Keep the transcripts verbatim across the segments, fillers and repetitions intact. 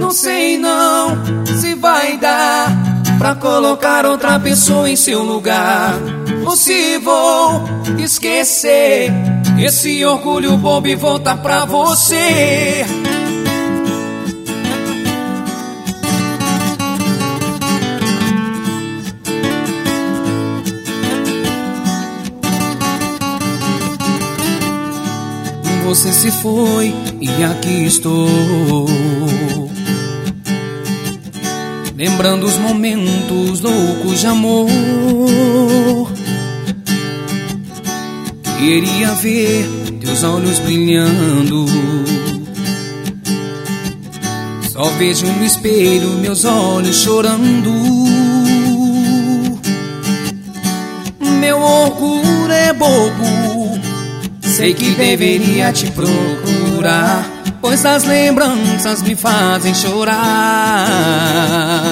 Não sei não se vai dar pra colocar outra pessoa em seu lugar, ou se vou esquecer esse orgulho bobo e voltar pra você. Você se foi e aqui estou, lembrando os momentos loucos de amor. Queria ver teus olhos brilhando, só vejo no espelho meus olhos chorando. Meu orgulho é bobo, sei que deveria te procurar, pois as lembranças me fazem chorar.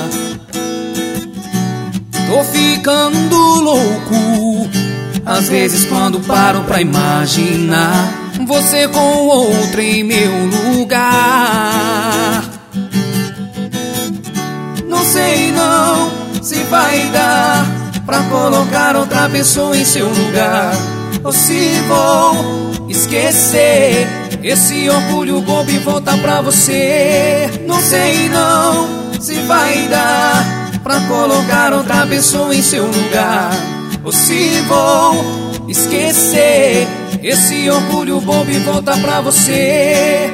Tô ficando louco, às vezes quando paro pra imaginar você com outra em meu lugar. Não sei não se vai dar pra colocar outra pessoa em seu lugar, ou se vou esquecer esse orgulho bobo e voltar pra você. Não sei não se vai dar pra colocar outra pessoa em seu lugar, ou se vou esquecer esse orgulho bobo e voltar pra você.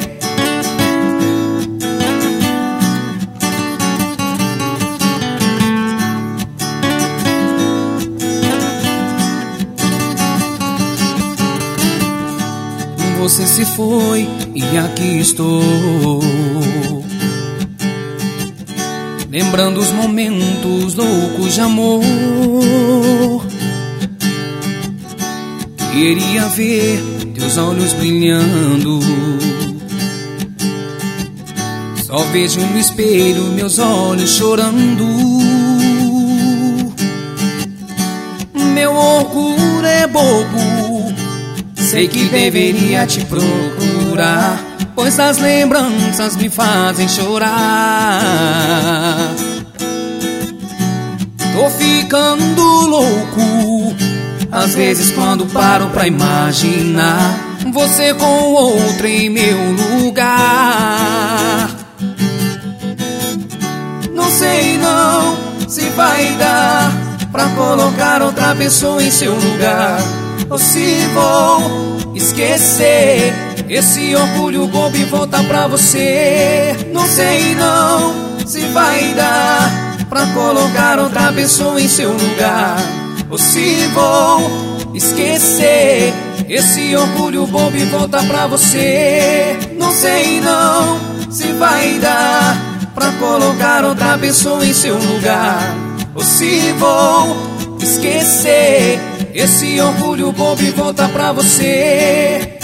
Você se foi e aqui estou, lembrando os momentos loucos de amor. Queria ver teus olhos brilhando, só vejo no espelho meus olhos chorando. Meu orgulho é bobo, sei que deveria te procurar, pois as lembranças me fazem chorar. Tô ficando louco, às vezes quando paro pra imaginar você com outra em meu lugar. Não sei não se vai dar pra colocar outra pessoa em seu lugar, ou se vou esquecer esse orgulho bobo e voltar pra você. Não sei não se vai dar pra colocar outra pessoa em seu lugar, ou se vou esquecer esse orgulho bobo e voltar pra você. Não sei não se vai dar pra colocar outra pessoa em seu lugar, ou se vou esquecer esse orgulho bobo e voltar pra você.